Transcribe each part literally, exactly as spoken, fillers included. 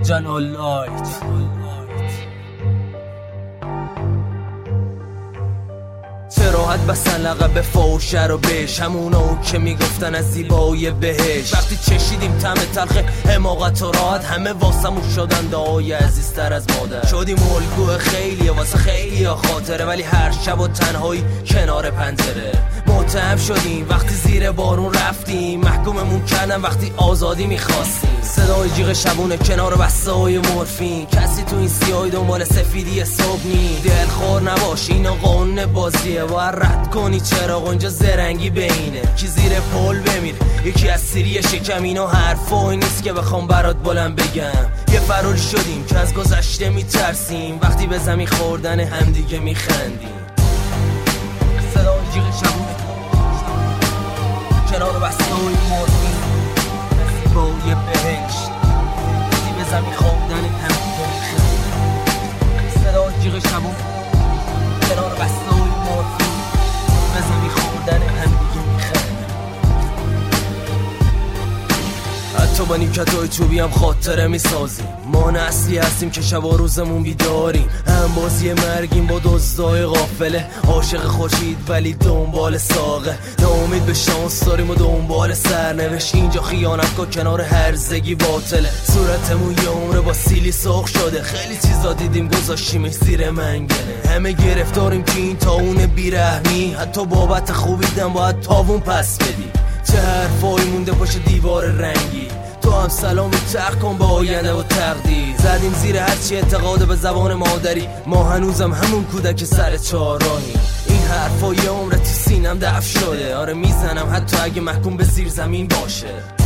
جلال لایت. راحت بسن لقب فوشه رو بهش، همونو که میگفتن از زیبایی بهش. وقتی چشیدیم طعم تلخ حماقت و راحت، همه واسمون شدن دعای عزیزتر از مادر. شدیم الگوی خیلی واسه خیلی ها خاطره، ولی هر شب و تنهایی کنار پنجره. متهم شدیم وقتی زیر بارون رفتیم، محکوممون کردن وقتی آزادی میخواستیم. صدای جیغ شبونه کنار بسته های مورفین، کسی تو این سیاهی دنبال سفیدی صبح نی. دلخور نباش اینا قانون بازیه، باید رد کنی چراغ اینجا زرنگی بینه. کی زیر پل بمیره یکی از سیری شکم، اینا حرفایی نیست که بخوام برات بلند بگم. یه فرولی شدیم که از گذشته میترسیم، وقتی به زمین خوردن همدیگه میخندیم. صدای جیغ شبونه کنار بسته های مورفین، زیبای بهشت، وقتی به زمین خوردن همدیگه میخندیم. صدای جیغ شبونه کنار بسته های مورفین، به زمین خوردن همدیگه میخندیم. حتی با نیمکت‌های چوبی هم خاطره میسازیم. ما نسلی هستیم که شب و روزمون بیداریم، هم بازی مرگیم با دزدای غافله. عاشق خورشید ولی دنبال ساقه، ناامید به شانس داریم و دنبال سرنوشت. اینجا خیانت کن کنار هرزگی باطله. صورتمون یه عمره با سیلی سرخ شده، خیلی چیزا دیدیم گذاشتیمش زیر منگنه. همه گرفتاریم که این طاعون بیرحمی، حتی بابت خوبیدن باید تاوون پس بدی. چه حرفایی مونده پشت دیوار رنگی، تو هم سلامی تق کن با آینده و تقدیر. زدیم زیر هرچی اعتقاد به زبان مادری، ما هنوزم همون کودک سر چهارراهی. این حرفا یه عمر تو سینم دفع شده، آره میزنم حتی اگه محکوم به زیر زمین باشه.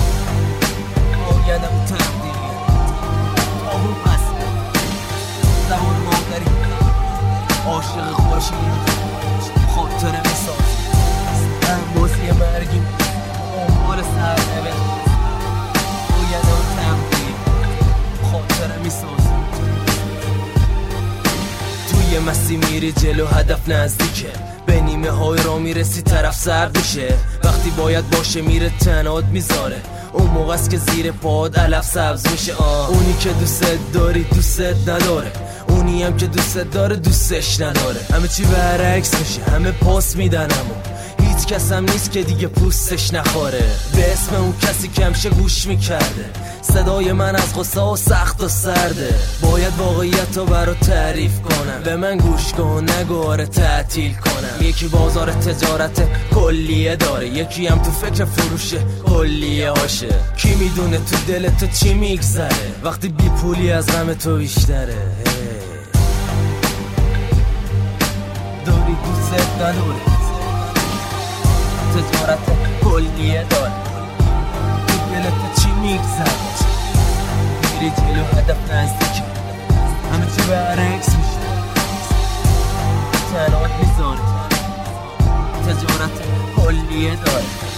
آینده و تقدیر آهون پس زبان مادری، عاشق خورشید خاطره میساز. هم بازی مرگیم دنبال سرنوشت، آینده و تقدیر خاطره میسازیم. توی مسیر میری جلو هدف نزدیکه، به نیمه های را میرسی طرف سرد میشه. وقتی باید باشه میره تنات میذاره، اون موقع است که زیر پاد علف سبز میشه. آه اونی که دوست داری دوست نداره، اونی هم که دوست داره دوستش نداره. همه چی برعکس میشه، همه پاس میدن اما هیچ کس هم نیست که دیگه پوستش نخوره. به اسم اون کسی که همیشه گوش میکرده، صدای من از غصه و سخت و سرده. باید واقعیت رو برات تعریف کنم، به من گوش کن نگو آره تعطیل کنم. یکی بازار تجارت کلیه داره، یکی هم تو فکر فروش کلیه هاشه. کی میدونه تو دل تو چی میگذره وقتی بی پولی از غم تو بیشتره. داری دوست نداری، تجارت کلیه داره، تو دلت چی میگذره. میری جلو هدف نزدیک، همه چی برعکس میشه، تنات میذاره. تجارت کلیه داره.